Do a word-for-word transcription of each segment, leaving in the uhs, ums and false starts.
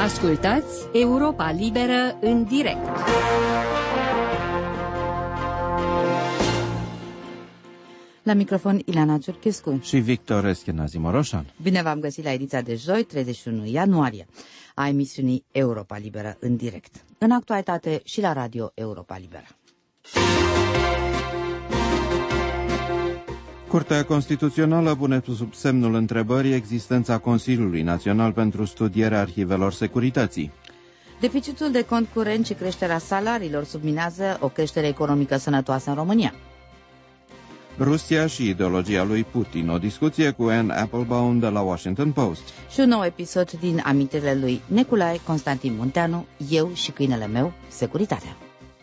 Ascultați Europa Liberă în direct. La microfon Ileana Ciurchescu și Victor Eschenazi Moroșan. Bine v-am găsit la ediția de joi, treizeci și unu ianuarie, a emisiunii Europa Liberă în direct. În actualitate și la radio Europa Liberă. Curtea Constituțională pune sub semnul întrebării existența Consiliului Național pentru Studierea Arhivelor Securității. Deficitul de cont curent și creșterea salariilor subminează o creștere economică sănătoasă în România. Rusia și ideologia lui Putin, o discuție cu Anne Applebaum de la Washington Post. Și un nou episod din amintirile lui Nicolae Constantin Munteanu, Eu și câinele meu, Securitatea.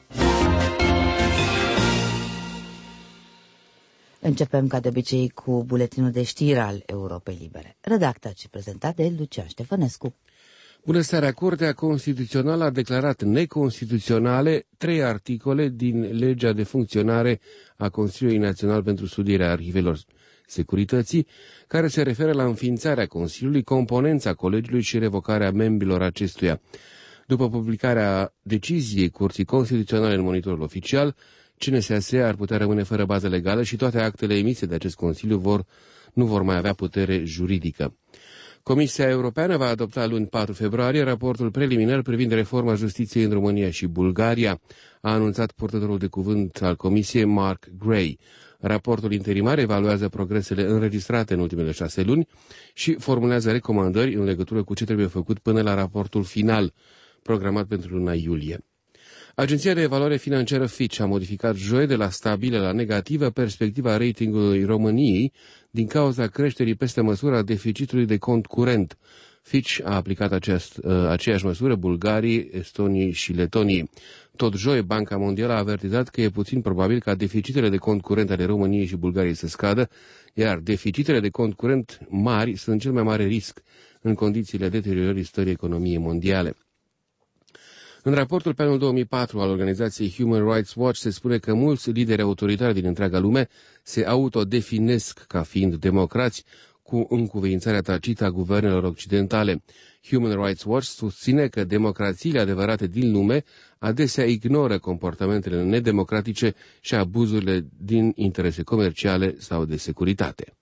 Începem ca de obicei cu buletinul de știri al Europei Libere, redactat și prezentat de Lucian Ștefănescu. Bună seara! Curtea Constituțională a declarat neconstituționale trei articole din legea de funcționare a Consiliului Național pentru Studierea Arhivelor Securității, care se referă la înființarea Consiliului, componența colegiului și revocarea membrilor acestuia. După publicarea deciziei Curții Constituționale în monitorul oficial, C N S A S ar putea rămâne fără bază legală și toate actele emise de acest Consiliu vor, nu vor mai avea putere juridică. Comisia Europeană va adopta luni patru februarie raportul preliminar privind reforma justiției în România și Bulgaria, a anunțat purtătorul de cuvânt al Comisiei, Mark Gray. Raportul interimar evaluează progresele înregistrate în ultimele șase luni și formulează recomandări în legătură cu ce trebuie făcut până la raportul final, programat pentru luna iulie. Agenția de evaluare financiară Fitch a modificat joi de la stabilă la negativă perspectiva ratingului României din cauza creșterii peste măsură a deficitului de cont curent. Fitch a aplicat aceast, aceeași măsură Bulgariei, Estoniei și Letoniei. Tot joi, Banca Mondială a avertizat că e puțin probabil ca deficitele de cont curent ale României și Bulgariei să scadă, iar deficitele de cont curent mari sunt cel mai mare risc în condițiile deteriorării stării economiei mondiale. În raportul pe anul două mii patru al organizației Human Rights Watch se spune că mulți lideri autoritari din întreaga lume se autodefinesc ca fiind democrați, cu încuviințarea tacită a guvernelor occidentale. Human Rights Watch susține că democrațiile adevărate din lume adesea ignoră comportamentele nedemocratice și abuzurile din interese comerciale sau de securitate.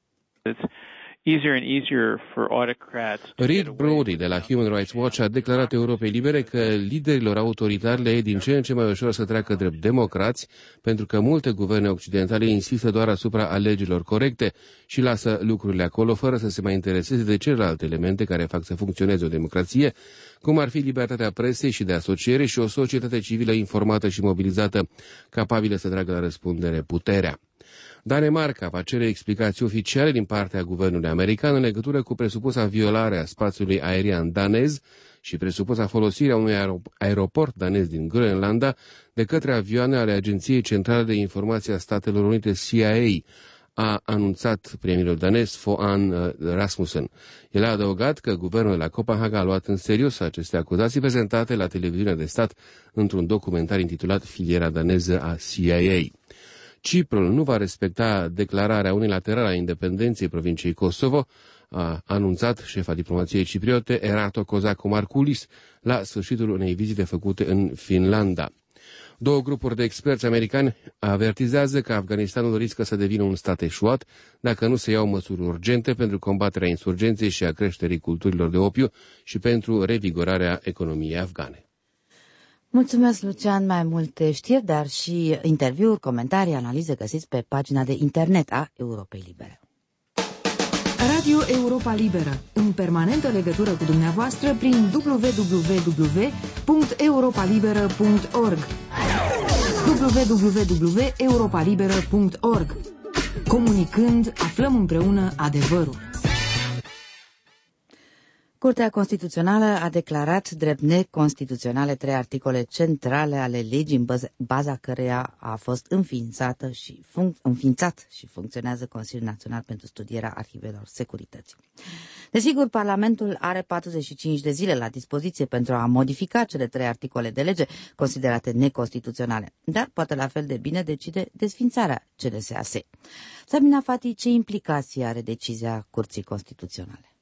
Reed Brody de la Human Rights Watch a declarat Europei Libere că liderilor autoritari le e din ce în ce mai ușor să treacă drept democrați, pentru că multe guverne occidentale insistă doar asupra alegerilor corecte și lasă lucrurile acolo fără să se mai intereseze de celelalte elemente care fac să funcționeze o democrație, cum ar fi libertatea presei și de asociere și o societate civilă informată și mobilizată, capabilă să tragă la răspundere puterea. Danemarca va cere explicații oficiale din partea guvernului american în legătură cu presupusa violare a spațiului aerian danez și presupusa folosirea unui aeroport danez din Groenlanda de către avioane ale Agenției Centrale de Informație a Statelor Unite C I A, a anunțat premierul danez Fogh Rasmussen. El a adăugat că guvernul de la Copenhaga a luat în serios aceste acuzații prezentate la televiziunea de stat într-un documentar intitulat Filiera daneză a C I A. Ciprul nu va respecta declararea unilaterală a independenței provinciei Kosovo, a anunțat șefa diplomației cipriote Erato Kozakomarkoulis la sfârșitul unei vizite făcute în Finlanda. Două grupuri de experți americani avertizează că Afganistanul riscă să devină un stat eșuat dacă nu se iau măsuri urgente pentru combaterea insurgenței și a creșterii culturilor de opiu și pentru revigorarea economiei afgane. Mulțumesc, Lucian. Mai multe știri, dar și interviuri, comentarii, analize găsiți pe pagina de internet a Europei Libere. Radio Europa Liberă, în permanentă legătură cu dumneavoastră prin w w w punct europa liberă punct org w w w punct europa liberă punct org. Comunicând, aflăm împreună adevărul. Curtea Constituțională a declarat drept neconstituționale trei articole centrale ale legii în baza căreia a fost înființată și func- înființat și funcționează Consiliul Național pentru Studierea Arhivelor Securității. Desigur, Parlamentul are patruzeci și cinci de zile la dispoziție pentru a modifica cele trei articole de lege considerate neconstituționale, dar poate la fel de bine decide desființarea C N S A S. Sabina Fati, ce implicații are decizia Curții Constituționale?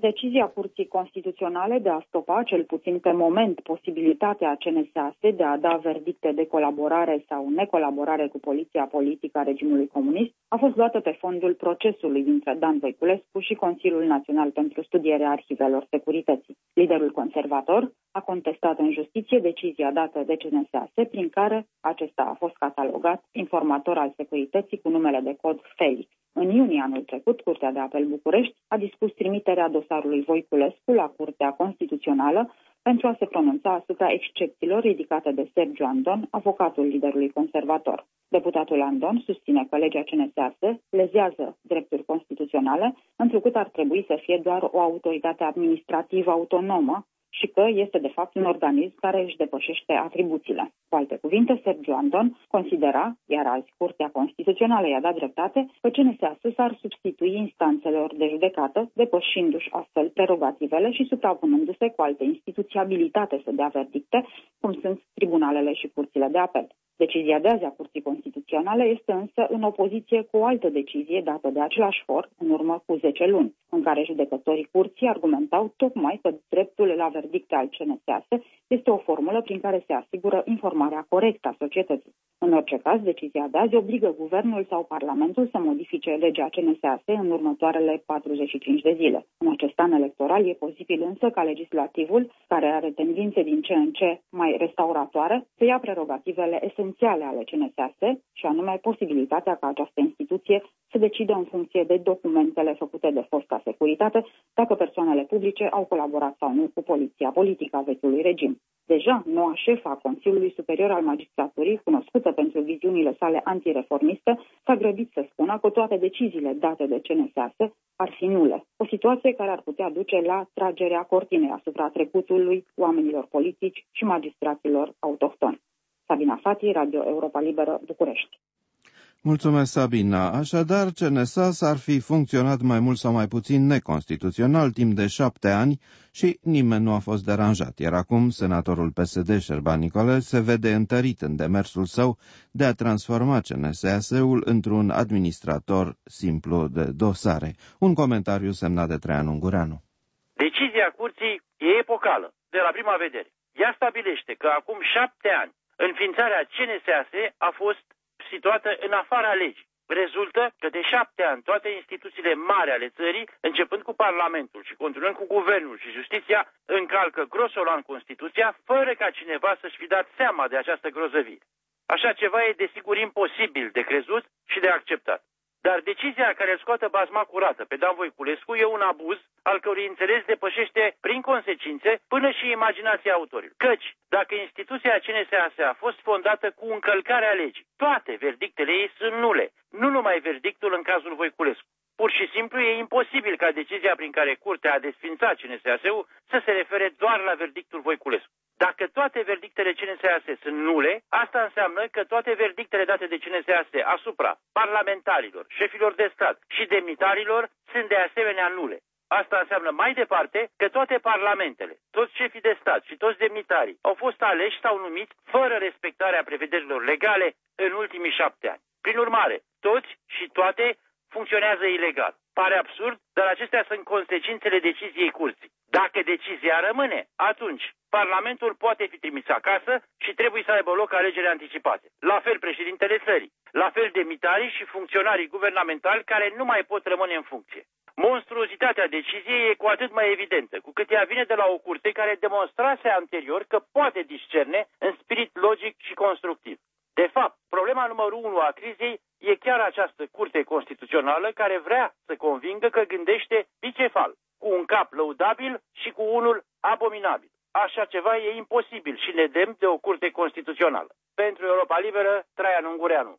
Decizia Curții Constituționale de a stopa, cel puțin pe moment, posibilitatea C N S A S de a da verdicte de colaborare sau necolaborare cu poliția politică a regimului comunist a fost luată pe fondul procesului dintre Dan Voiculescu și Consiliul Național pentru Studierea Arhivelor Securității. Liderul conservator a contestat în justiție decizia dată de C N S A S prin care acesta a fost catalogat informator al securității cu numele de cod Felix. În iunie anul trecut, Curtea de Apel București a dispus trimiterea dosarului Voiculescu la Curtea Constituțională pentru a se pronunța asupra excepțiilor ridicate de Sergiu Andon, avocatul liderului conservator. Deputatul Andon susține că legea C N S A S lezează drepturi constituționale, întrucât ar trebui să fie doar o autoritate administrativă autonomă și că este de fapt un organism care își depășește atribuțiile. Cu alte cuvinte, Sergiu Andon considera, iar azi Curtea Constituțională i-a dat dreptate, că C N S A S s-ar substitui instanțelor de judecată, depășindu-și astfel prerogativele și suprapunându-se cu alte instituții abilitate să dea verdicte, cum sunt tribunalele și curțile de apel. Decizia de azi a Curții Constituționale este însă în opoziție cu o altă decizie dată de același for în urmă cu zece luni, în care judecătorii curții argumentau tocmai că dreptul la verdicte al C N S A S este o formulă prin care se asigură informarea corectă a societății. În orice caz, decizia de azi obligă guvernul sau parlamentul să modifice legea C N S A S în următoarele patruzeci și cinci de zile. În acest an electoral e posibil însă ca legislativul, care are tendințe din ce în ce mai restauratoare, să ia prerogativele esențiale ale C N S A S, și anume posibilitatea ca această instituție să decidă în funcție de documentele făcute de fosta securitate dacă persoanele publice au colaborat sau nu cu poliția politică a vechiului regim. Deja, noua șefă a Consiliului Superior al Magistraturii, cunoscută pentru viziunile sale antireformiste, s-a grăbit să spună că toate deciziile date de C N S A S ar fi nule. O situație care ar putea duce la tragerea cortinei asupra trecutului oamenilor politici și magistraților autohtoni. Sabina Fati, Radio Europa Liberă, București. Mulțumesc, Sabina. Așadar, C N S A S ar fi funcționat mai mult sau mai puțin neconstituțional timp de șapte ani și nimeni nu a fost deranjat. Iar acum, senatorul P S D, Șerban Nicolae, se vede întărit în demersul său de a transforma C N S A S-ul într-un administrator simplu de dosare. Un comentariu semnat de Traian Ungureanu. Decizia curții e epocală, de la prima vedere. Ea stabilește că acum șapte ani înființarea C N S A S a fost situată în afara legii. Rezultă că de șapte ani toate instituțiile mari ale țării, începând cu Parlamentul și continuând cu Guvernul și Justiția, încalcă grosolan Constituția, fără ca cineva să-și fi dat seama de această grozăvie. Așa ceva e desigur imposibil de crezut și de acceptat. Dar decizia care îl scoate basma curată pe Dan Voiculescu e un abuz al cărui înțeles depășește prin consecințe până și imaginația autorilor. Căci, dacă instituția C N S A S a fost fondată cu încălcarea legii, toate verdictele ei sunt nule, nu numai verdictul în cazul Voiculescu. Pur și simplu e imposibil ca decizia prin care Curtea a desfințat C N S A S-ul să se refere doar la verdictul Voiculescu. Dacă toate verdictele C N S A S sunt nule, asta înseamnă că toate verdictele date de C N S A S asupra parlamentarilor, șefilor de stat și demnitarilor sunt de asemenea nule. Asta înseamnă mai departe că toate parlamentele, toți șefii de stat și toți demnitarii au fost aleși sau numiți fără respectarea prevederilor legale în ultimii șapte ani. Prin urmare, toți și toate funcționează ilegal. Pare absurd, dar acestea sunt consecințele deciziei curții. Dacă decizia rămâne, atunci Parlamentul poate fi trimis acasă și trebuie să aibă loc alegeri anticipate. La fel președintele țării, la fel demnitarii și funcționarii guvernamentali care nu mai pot rămâne în funcție. Monstruozitatea deciziei e cu atât mai evidentă, cu cât ea vine de la o curte care demonstrase anterior că poate discerne în spirit logic și constructiv. De fapt, problema numărul unu a crizei e chiar această curte constituțională care vrea să convingă că gândește bicefal, cu un cap lăudabil și cu unul abominabil. Așa ceva e imposibil și ne demn de o curte constituțională. Pentru Europa Liberă, Traian Ungureanu.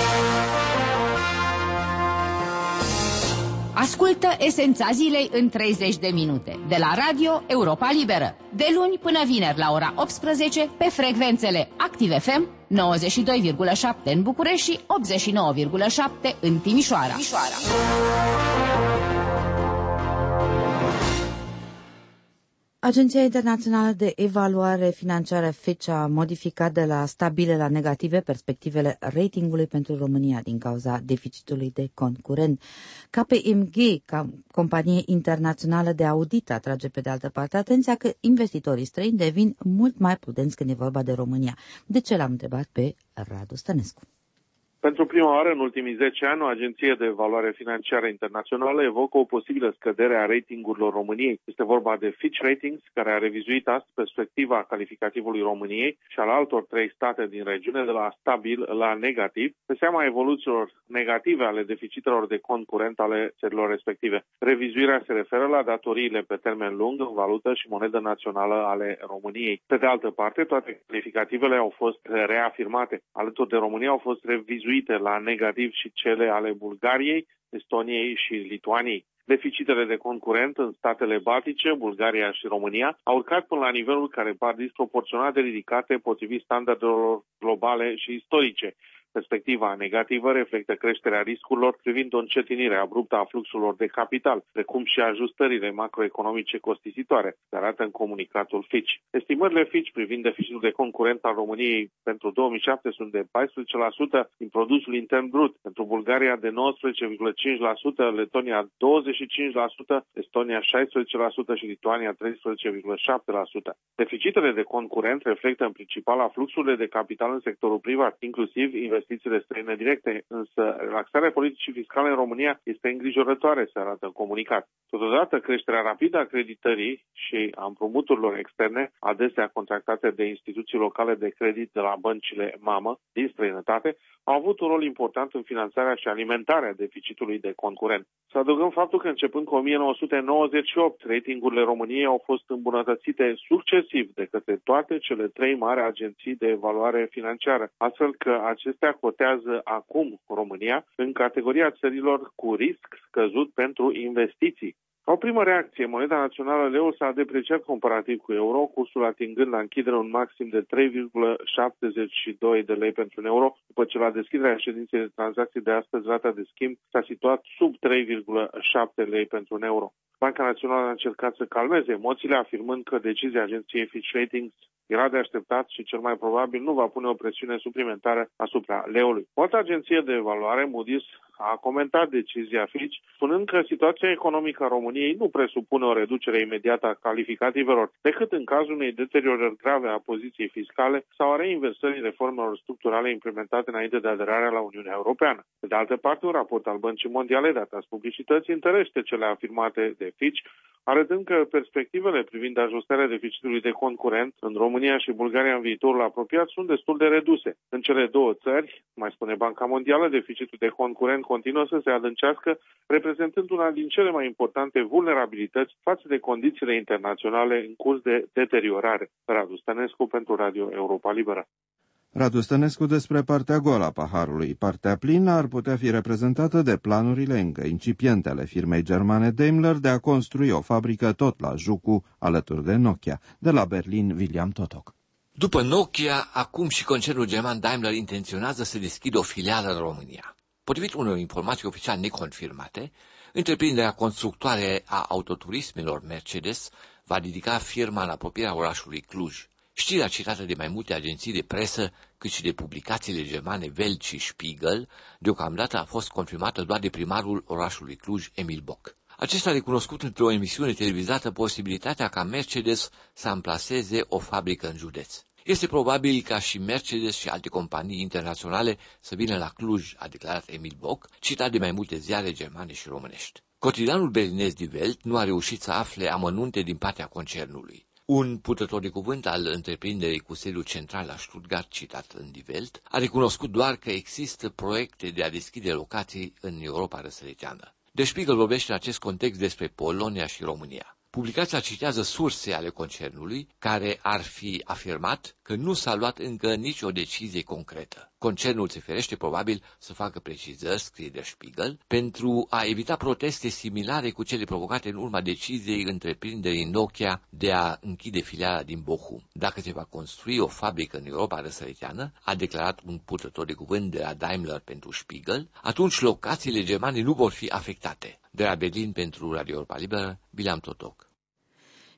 Ascultă esența zilei în treizeci de minute de la Radio Europa Liberă. De luni până vineri la ora optsprezece pe frecvențele Active F M nouăzeci și doi virgulă șapte în București și optzeci și nouă virgulă șapte în Timișoara. Timișoara. Agenția Internațională de Evaluare Financiară Fitch a modificat de la stabile la negative perspectivele ratingului pentru România din cauza deficitului de cont curent. K P M G, ca companie internațională de audit, atrage pe de altă parte atenția că investitorii străini devin mult mai prudenți când e vorba de România. De ce l-am întrebat pe Radu Stănescu? Pentru prima oară în ultimii zece ani, o agenție de evaluare financiară internațională evocă o posibilă scădere a ratingurilor României. Este vorba de Fitch Ratings, care a revizuit astăzi perspectiva calificativului României și al altor trei state din regiune de la stabil la negativ, pe seama evoluțiilor negative ale deficitelor de cont curent ale țărilor respective. Revizuirea se referă la datoriile pe termen lung în valută și monedă națională ale României. Pe de altă parte, toate calificativele au fost reafirmate. Alături de România au fost revizuite la negativ și cele ale Bulgariei, Estoniei și Lituaniei. Deficitele de cont curent în statele baltice, Bulgaria și România, au urcat până la nivelul care par disproporționat de ridicate potrivit standardelor globale și istorice. Perspectiva negativă reflectă creșterea riscurilor privind o încetinire abruptă a fluxurilor de capital, precum și ajustările macroeconomice costisitoare, se arată în comunicatul Fitch. Estimările Fitch privind deficitul de cont curent al României pentru două mii șapte sunt de paisprezece la sută din produsul intern brut, pentru Bulgaria de nouăsprezece virgulă cinci la sută, Letonia douăzeci și cinci la sută, Estonia șaisprezece la sută și Lituania treisprezece virgulă șapte la sută. Deficitele de cont curent reflectă în principal fluxurile de capital în sectorul privat, inclusiv investițiile străine directe, însă relaxarea politicii fiscale în România este îngrijorătoare, se arată în comunicat. Totodată, creșterea rapidă a creditării și a împrumuturilor externe, adesea contractate de instituții locale de credit de la băncile mamă din străinătate, au avut un rol important în finanțarea și alimentarea deficitului de cont curent. Să adăugăm faptul că începând cu o mie nouă sute nouăzeci și opt, ratingurile României au fost îmbunătățite succesiv de către toate cele trei mari agenții de evaluare financiară, astfel că acestea cotează acum România în categoria țărilor cu risc scăzut pentru investiții. Ca o primă reacție, moneda națională leu s-a depreciat comparativ cu euro, cursul atingând la închidere un maxim de trei virgulă șaptezeci și doi de lei pentru un euro, după ce la deschiderea ședinței de tranzacții de astăzi rata de schimb s-a situat sub trei virgulă șapte lei pentru un euro. Banca Națională a încercat să calmeze emoțiile, afirmând că decizia agenției Fitch Ratings era de așteptat și cel mai probabil nu va pune o presiune suplimentară asupra leului. O altă agenție de evaluare, Moody's, a comentat decizia Fitch, spunând că situația economică a României nu presupune o reducere imediată a calificativelor, decât în cazul unei deteriorări grave a poziției fiscale sau a reinversării reformelor structurale implementate înainte de aderarea la Uniunea Europeană. Pe de altă parte, un raport al Băncii Mondiale dat azi publicității întărește cele afirmate de Fitch, arătând că perspectivele privind ajustarea deficitului de cont curent în România și Bulgaria în viitorul apropiat sunt destul de reduse. În cele două țări, mai spune Banca Mondială, deficitul de cont curent continuă să se adâncească, reprezentând una din cele mai importante vulnerabilități față de condițiile internaționale în curs de deteriorare. Radu Stănescu pentru Radio Europa Liberă. Radu Stănescu despre partea goală a paharului. Partea plină ar putea fi reprezentată de planurile încă incipiente ale firmei germane Daimler de a construi o fabrică tot la Jucu, alături de Nokia. De la Berlin, William Totoc. După Nokia, acum și concernul german Daimler intenționează să deschidă o filială în România. Potrivit unor informații oficial neconfirmate, întreprinderea constructoare a autoturismelor Mercedes va ridica firma în apropierea orașului Cluj. Știrea citată de mai multe agenții de presă, cât și de publicațiile germane Welt și Spiegel, deocamdată a fost confirmată doar de primarul orașului Cluj, Emil Boc. Acesta a recunoscut într-o emisiune televizată posibilitatea ca Mercedes să amplaseze o fabrică în județ. Este probabil ca și Mercedes și alte companii internaționale să vină la Cluj, a declarat Emil Boc, citat de mai multe ziare germane și românești. Cotidianul berlinez Die Welt nu a reușit să afle amănunte din partea concernului. Un purtător de cuvânt al întreprinderii cu sediul central la Stuttgart, citat în Die Welt, a recunoscut doar că există proiecte de a deschide locații în Europa răsăriteană. Der Spiegel vorbește în acest context despre Polonia și România. Publicația citează surse ale concernului care ar fi afirmat că nu s-a luat încă nicio decizie concretă. Concernul se ferește probabil să facă precizări, scrie Der Spiegel, pentru a evita proteste similare cu cele provocate în urma deciziei întreprinderii Nokia de a închide filiala din Bochum. Dacă se va construi o fabrică în Europa răsăriteană, a declarat un purtător de cuvânt de la Daimler pentru Spiegel, atunci locațiile germane nu vor fi afectate. De la Berlin pentru Radio Europa Liberă, William Totoc.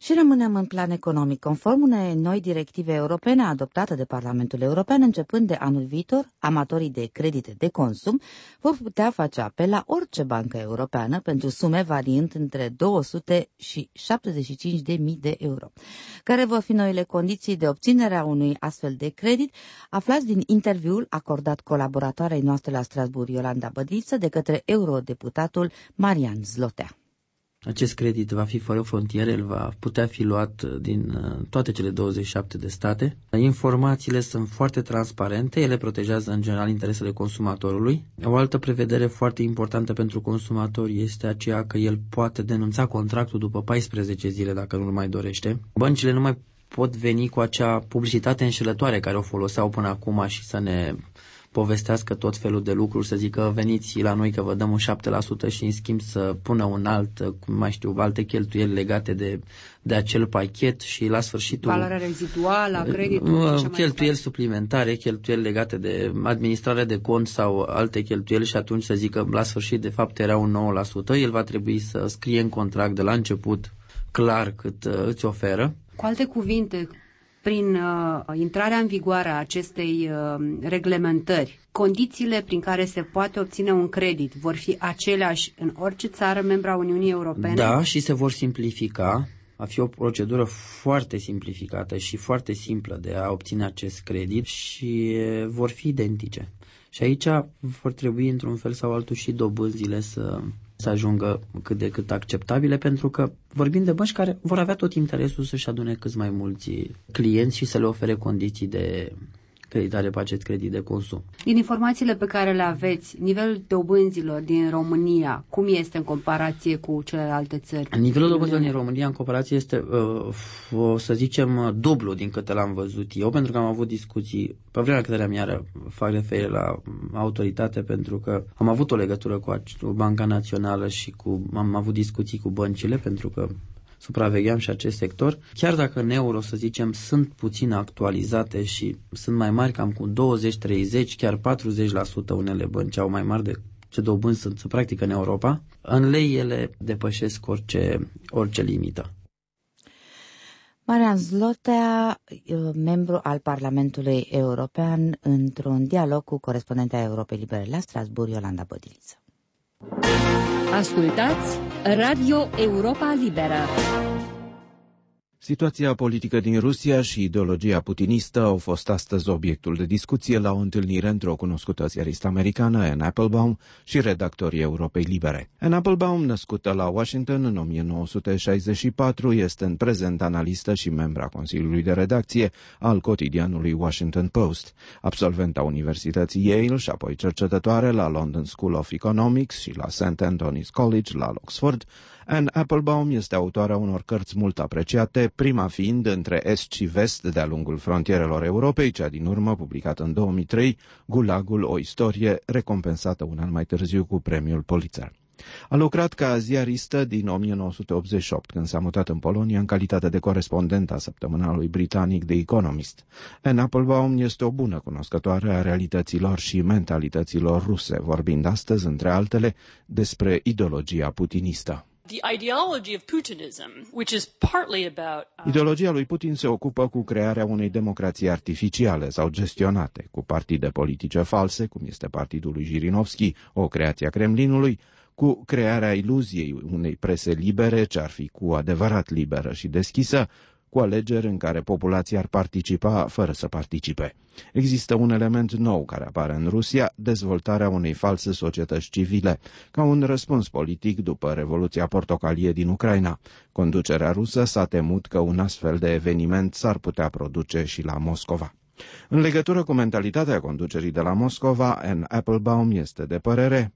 Și rămânem în plan economic. Conform unei noi directive europene adoptate de Parlamentul European, începând de anul viitor, amatorii de credite de consum vor putea face apel la orice bancă europeană pentru sume variind între două sute și șaptezeci și cinci de mii de euro. Care vor fi noile condiții de obținere a unui astfel de credit? Aflați din interviul acordat colaboratoarei noastre la Strasbourg, Iolanda Bădiliță, de către eurodeputatul Marian Zlotea. Acest credit va fi fără frontiere, el va putea fi luat din toate cele douăzeci și șapte de state. Informațiile sunt foarte transparente, ele protejează în general interesele consumatorului. O altă prevedere foarte importantă pentru consumator este aceea că el poate denunța contractul după paisprezece zile dacă nu-l mai dorește. Băncile nu mai pot veni cu acea publicitate înșelătoare care o foloseau până acum și să ne povestească tot felul de lucruri, să zică veniți la noi că vă dăm un șapte la sută și în schimb să pună un alt, cum mai știu, alte cheltuieli legate de, de acel pachet și la sfârșitul... Valoarea reziduală a creditului. Cheltuieli suplimentare, cheltuieli legate de administrare de cont sau alte cheltuieli și atunci să zică la sfârșit de fapt era un nouă la sută, el va trebui să scrie în contract de la început clar cât uh, îți oferă. Cu alte cuvinte, prin uh, intrarea în vigoare a acestei uh, reglementări, condițiile prin care se poate obține un credit vor fi aceleași în orice țară membra Uniunii Europene? Da, și se vor simplifica. Va fi o procedură foarte simplificată și foarte simplă de a obține acest credit și vor fi identice. Și aici vor trebui într-un fel sau altul și dobânzile să, să ajungă cât de cât acceptabile, pentru că vorbim de bănci care vor avea tot interesul să-și adune cât mai mulți clienți și să le ofere condiții de creditare pe acest credit de consum. Din informațiile pe care le aveți, nivelul dobânzilor din România, cum este în comparație cu celelalte țări? Nivelul dobânzilor din România în comparație este, uh, să zicem, dublu din câte l-am văzut eu, pentru că am avut discuții, pe vremea câte am iară fac referire la autoritate, pentru că am avut o legătură cu Banca Națională și cu, am avut discuții cu băncile, pentru că supravegheam și acest sector. Chiar dacă în euro, să zicem, sunt puțin actualizate și sunt mai mari, cam cu douăzeci, treizeci, chiar patruzeci la sută unele bănci au mai mari de ce dobânzi sunt, se practică în Europa, în lei ele depășesc orice, orice limită. Marian Zlotea, membru al Parlamentului European, într-un dialog cu corespondenta Europei Libere la Strasbourg, Iolanda Bădiliță. Ascultați Radio Europa Liberă. Situația politică din Rusia și ideologia putinistă au fost astăzi obiectul de discuție la o întâlnire între o cunoscută ziaristă americană, Anne Applebaum, și redactorii Europei Libere. Anne Applebaum, născută la Washington în o mie nouă sute șaizeci și patru, este în prezent analistă și membra Consiliului de Redacție al cotidianului Washington Post. Absolventa Universității Yale și apoi cercetătoare la London School of Economics și la Saint Anthony's College la Oxford, Anne Applebaum este autoarea unor cărți mult apreciate, prima fiind Între Est și Vest de-a lungul frontierelor Europei, cea din urmă, publicată în două mii trei, Gulagul, o istorie, recompensată un an mai târziu cu premiul Pulitzer. A lucrat ca ziaristă din o mie nouă sute optzeci și opt, când s-a mutat în Polonia în calitate de corespondent a săptămânalului britanic The Economist. Anne Applebaum este o bună cunoscătoare a realităților și mentalităților ruse, vorbind astăzi, între altele, despre ideologia putinistă. Ideologia lui Putin se ocupă cu crearea unei democrații artificiale sau gestionate, cu partide politice false, cum este partidul lui Jirinovski, o creație a Kremlinului, cu crearea iluziei unei prese libere, ce ar fi cu adevărat liberă și deschisă, cu alegeri în care populația ar participa fără să participe. Există un element nou care apare în Rusia, dezvoltarea unei false societăți civile, ca un răspuns politic după Revoluția Portocalie din Ucraina. Conducerea rusă s-a temut că un astfel de eveniment s-ar putea produce și la Moscova. În legătură cu mentalitatea conducerii de la Moscova, Anne Applebaum este de părere: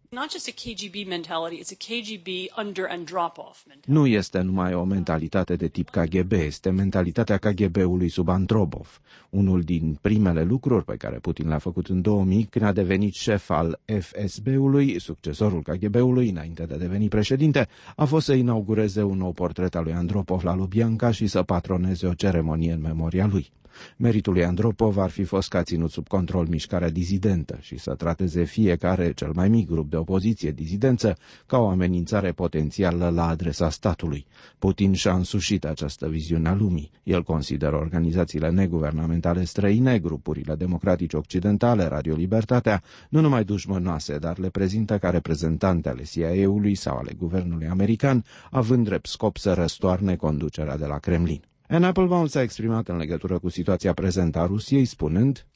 nu este numai o mentalitate de tip K G B, este mentalitatea K G B-ului sub Andropov. Unul din primele lucruri pe care Putin le-a făcut în două mii, când a devenit șef al F S B-ului, succesorul K G B-ului, înainte de a deveni președinte, a fost să inaugureze un nou portret al lui Andropov la Lubyanka și să patroneze o ceremonie în memoria lui. Meritul lui Andropov ar fi fost că a ținut sub control mișcarea dizidentă și să trateze fiecare, cel mai mic grup de opoziție dizidență, ca o amenințare potențială la adresa statului. Putin și-a însușit această viziune a lumii. El consideră organizațiile neguvernamentale străine, grupurile democratice occidentale, Radio Libertatea, nu numai dușmănoase, dar le prezintă ca reprezentante ale C I A-ului sau ale guvernului american, având drept scop să răstoarne conducerea de la Kremlin. Anne Applebaum s-a exprimat în legătură cu situația prezentă a Rusiei, spunând: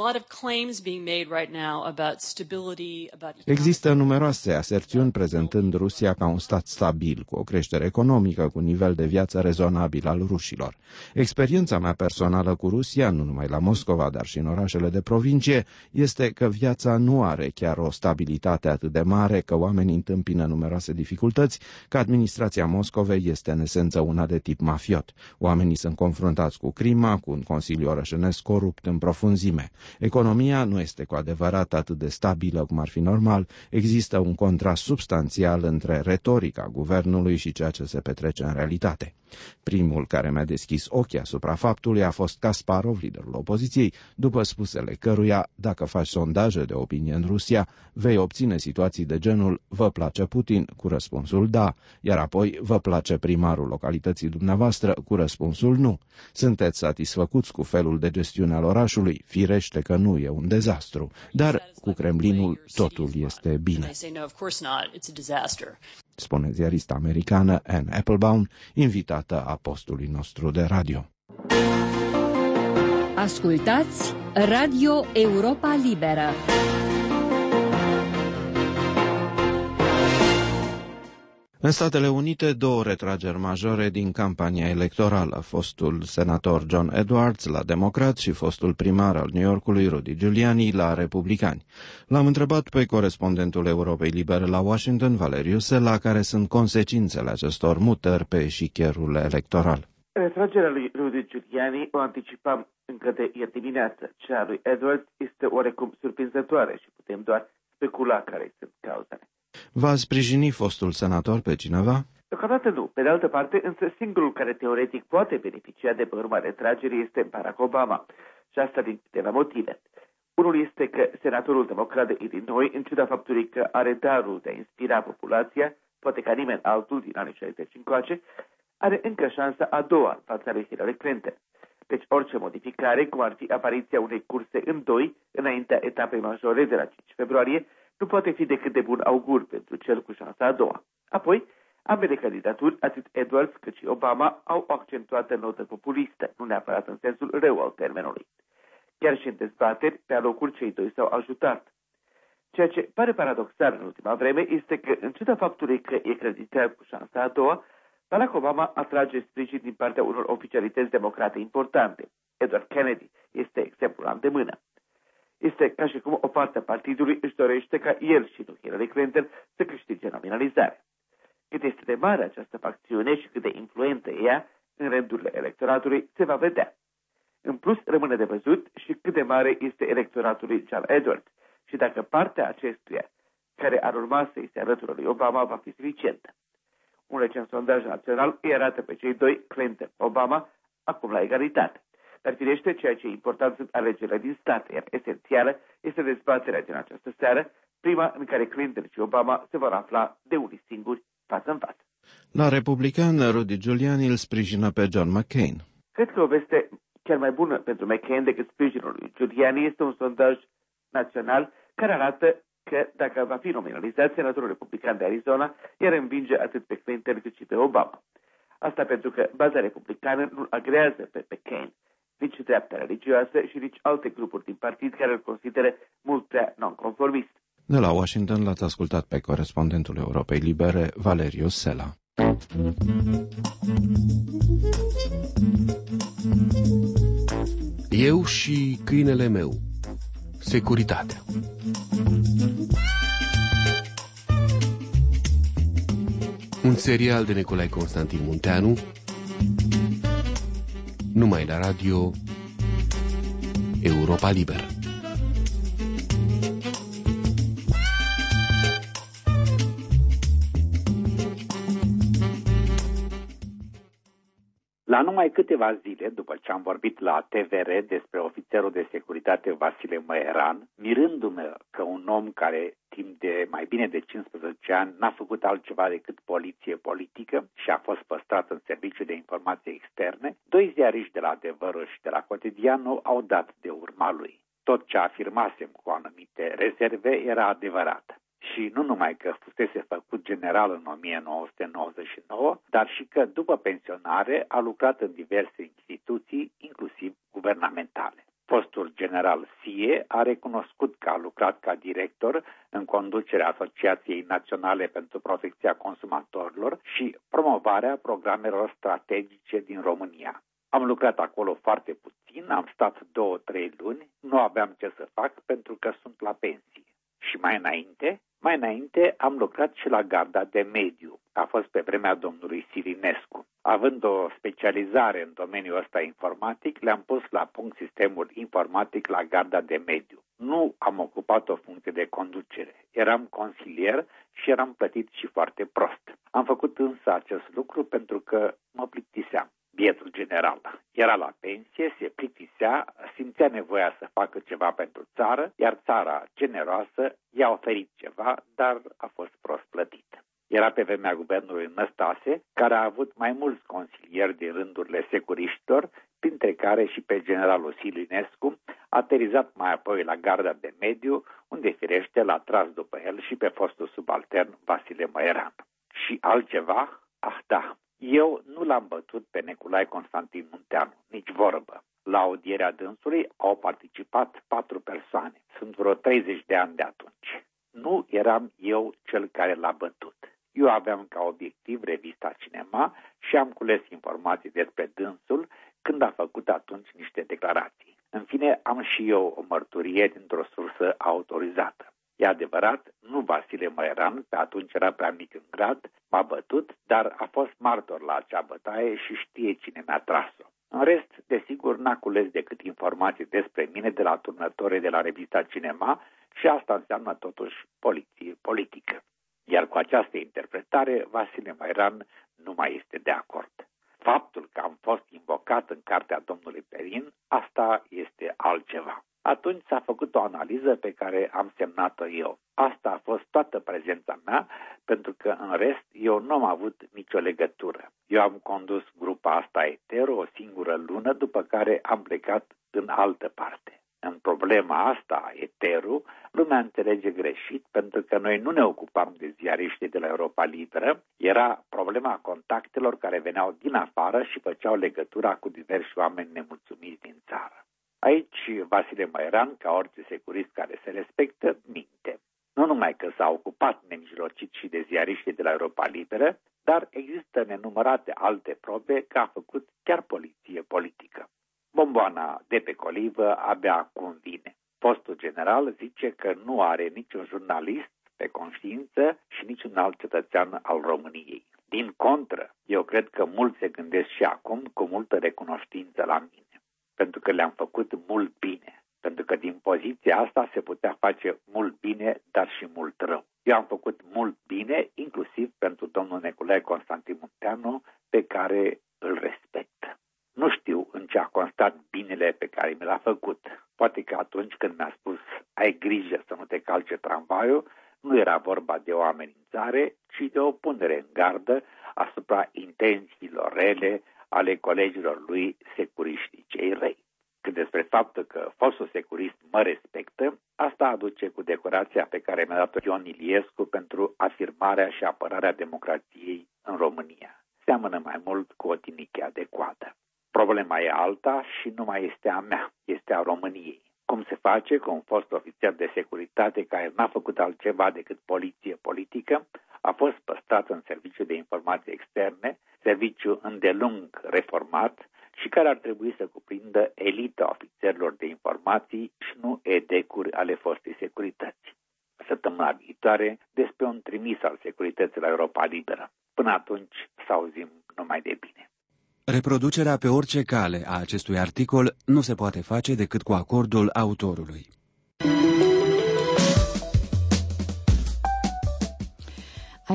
Există numeroase aserțiuni prezentând Rusia ca un stat stabil, cu o creștere economică, cu un nivel de viață rezonabil al rușilor. Experiența mea personală cu Rusia, nu numai la Moscova, dar și în orașele de provincie, este că viața nu are chiar o stabilitate atât de mare, că oamenii întâmpină numeroase dificultăți, că administrația Moscovei este în esență una de tip mafiot. Oamenii sunt confruntați cu crima, cu un consiliu orășenesc corupt în profunzime. Economia nu este cu adevărat atât de stabilă cum ar fi normal. Există un contrast substanțial între retorica guvernului și ceea ce se petrece în realitate. Primul care mi-a deschis ochii asupra faptului a fost Kasparov, liderul opoziției, după spusele căruia, dacă faci sondaje de opinie în Rusia, vei obține situații de genul "vă place Putin?" cu răspunsul da, iar apoi "vă place primarul localității dumneavoastră?" cu răspunsul nu. Sunteți satisfăcuți cu felul de gestiune al orașului? Firește că nu, e un dezastru. Dar cu Kremlinul totul este bine, spune ziarista americană Anne Applebaum, invitată a postului nostru de radio. Ascultați Radio Europa Liberă. În Statele Unite, două retrageri majore din campania electorală, fostul senator John Edwards la Democrat și fostul primar al New Yorkului Rudy Giuliani la Republicani. L-am întrebat pe corespondentul Europei Libere la Washington, Valeriu Sela, care sunt consecințele acestor mutări pe eșichierul electoral. Retragerea lui Rudy Giuliani o anticipam încă de ieri dimineață. Cea lui Edwards este oarecum surprinzătoare și putem doar specula care sunt cauzele. Va sprijini fostul senator pe cineva? Deocamdată nu. Pe de altă parte, însă singurul care teoretic poate beneficia de pe urma retragerii este Barack Obama. Și asta din câteva motive. Unul este că senatorul democrat de Illinois, în ciuda faptului că are darul de a inspira populația, poate ca nimeni altul din anii șaizeci încoace, are încă șansa a doua în fața lui Hillary Clinton. Deci orice modificare, cum ar fi apariția unei curse în doi, înaintea etapei majore de la cinci februarie, nu poate fi decât de bun augur pentru cel cu șansa a doua. Apoi, ambele candidaturi, atât Edwards cât și Obama, au o accentuată notă populistă, nu neapărat în sensul rău al termenului. Chiar și în dezbateri, pe alocuri cei doi s-au ajutat. Ceea ce pare paradoxal în ultima vreme este că, în ciuda faptului că e creditar cu șansa a doua, Barack Obama atrage sprijin din partea unor oficialități democrate importante. Edward Kennedy este exemplul la îndemână. Este ca și cum o parte a partidului își dorește ca el și nu Hillary Clinton să câștige nominalizarea. Cât este de mare această facțiune și cât de influentă e ea în rândurile electoratului, se va vedea. În plus, rămâne de văzut și cât de mare este electoratul lui John Edwards și dacă partea acestuia, care ar urma să-i se alătură lui Obama, va fi suficientă. Un recent sondaj național îi arată pe cei doi, Clinton-Obama, acum la egalitate. Dar firește, ceea ce e important sunt alegerile din state, iar esențială este dezbaterea din această seară, prima în care Clinton și Obama se vor afla de unii singuri față în față. La Republican, Rudy Giuliani îl sprijină pe John McCain. Cred că o veste chiar mai bună pentru McCain decât sprijinul lui Giuliani este un sondaj național care arată că dacă va fi nominalizat, senatorul republican de Arizona iar învinge atât pe Clinton cât și pe Obama. Asta pentru că baza republicană nu agrează pe McCain, nici dreapta religioasă și nici alte grupuri din partid care îl consideră mult prea nonconformist. De la Washington l-ați ascultat pe corespondentul Europei Libere, Valeriu Sela. Eu și câinele meu. Securitatea. Un serial de Nicolae Constantin Munteanu, numai la radio Europa Liberă. La numai câteva zile după ce am vorbit la T V R despre ofițerul de securitate Vasile Măieran, mirându-mă că un om care timp de mai bine de cincisprezece ani n-a făcut altceva decât poliție politică și a fost păstrat în serviciu de informații externe, doi ziariști de la Adevărul și de la Cotidianul au dat de urma lui. Tot ce afirmasem cu anumite rezerve era adevărat. Și nu numai că fusese făcut general în o mie nouă sute nouăzeci și nouă, dar și că după pensionare a lucrat în diverse instituții, inclusiv guvernamentale. Fostul general S I E a recunoscut că a lucrat ca director în conducerea Asociației Naționale pentru Protecția Consumatorilor și promovarea programelor strategice din România. Am lucrat acolo foarte puțin, am stat două, trei luni, nu aveam ce să fac pentru că sunt la pensie. Și mai înainte, mai înainte am lucrat și la Garda de Mediu. A fost pe vremea domnului Silinescu. Având o specializare în domeniul ăsta informatic, le-am pus la punct sistemul informatic la Garda de Mediu. Nu am ocupat o funcție de conducere. Eram consilier și eram plătit și foarte prost. Am făcut însă acest lucru pentru că mă plictiseam. Bietul general era la pensie, se plictisea, simțea nevoia să facă ceva pentru țară, iar țara generoasă i-a oferit ceva, dar a fost prost plătit. Era pe vremea guvernului Năstase, care a avut mai mulți consilieri din rândurile securiștilor, printre care și pe generalul Silinescu, aterizat mai apoi la Garda de Mediu, unde firește l-a tras după el și pe fostul subaltern Vasile Măieran. Și altceva? Ah, da. Eu nu l-am bătut pe Nicolae Constantin Munteanu, nici vorbă. La audierea dânsului au participat patru persoane. Sunt vreo treizeci de ani de atunci. Nu eram eu cel care l-a bătut. Eu aveam ca obiectiv revista Cinema și am cules informații despre dânsul când a făcut atunci niște declarații. În fine, am și eu o mărturie dintr-o sursă autorizată. E adevărat, nu Vasile Măieran, pe atunci era prea mic în grad, m-a bătut, dar a fost martor la acea bătaie și știe cine mi-a tras-o. În rest, desigur, n-a cules decât informații despre mine de la turnătorii de la revista Cinema și asta înseamnă totuși poliție politică. Iar cu această interpretare, Vasile Măieran nu mai este de acord. Faptul că am fost invocat în cartea domnului Perin, asta este altceva. Atunci s-a făcut o analiză pe care am semnat-o eu. Asta a fost toată prezența mea, pentru că în rest eu nu am avut nicio legătură. Eu am condus grupa asta Etero o singură lună, după care am plecat în altă parte. În problema asta, Etero, lumea înțelege greșit, pentru că noi nu ne ocupam de ziariștii de la Europa Liberă, era problema contactelor care veneau din afară și făceau legătura cu diversi oameni nemulțumiți din țară. Aici Vasile Măieran, ca orice securist care se respectă, minte. Nu numai că s-a ocupat nemijlocit și de ziariștii de la Europa Liberă, dar există nenumărate alte probe că a făcut chiar poliție politică. Bomboana de pe colivă abia acum vine. Fostul general zice că nu are niciun jurnalist pe conștiință și niciun alt cetățean al României. Din contră, eu cred că mulți se gândesc și acum cu multă recunoștință la mine. Pentru că le-am făcut mult bine. Pentru că din poziția asta se putea face mult bine, dar și mult rău. Eu am făcut mult bine, inclusiv pentru domnul Nicolae Constantin Munteanu, pe care îl respect. Nu știu în ce a constat binele pe care mi l-a făcut. Poate că atunci când mi-a spus, ai grijă să nu te calce tramvaiul, nu era vorba de o amenințare, ci de o punere în gardă asupra intențiilor rele ale colegilor lui securiștii cei răi. Cât despre faptul că fostul securist mă respectă, asta aduce cu decorația pe care mi-a dat-o Ion Iliescu pentru afirmarea și apărarea democrației în România. Seamănă mai mult cu o tinichea de coadă. Problema e alta și nu mai este a mea, este a României. Cum se face că un fost ofițer de securitate care n-a făcut altceva decât poliție politică a fost păstrat în serviciu de informații externe, serviciu îndelung reformat și care ar trebui să cuprindă elita ofițerilor de informații și nu edecuri ale fostei securități. Săptămâna viitoare despre un trimis al securității la Europa Liberă. Până atunci să auzim numai de bine. Reproducerea pe orice cale a acestui articol nu se poate face decât cu acordul autorului.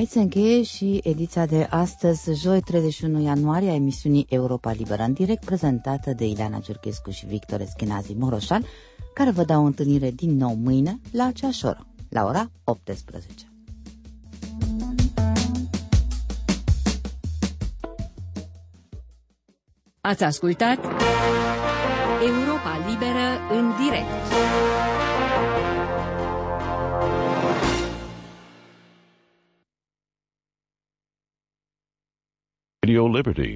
Aici se încheie și ediția de astăzi, joi treizeci și unu ianuarie, a emisiunii Europa Liberă în direct, prezentată de Ileana Giurchescu și Victor Eschinazi Moroșan, care vă dau o întâlnire din nou mâine la aceeași oră, la ora optsprezece. Ați ascultat Europa Liberă în direct. Radio Liberty.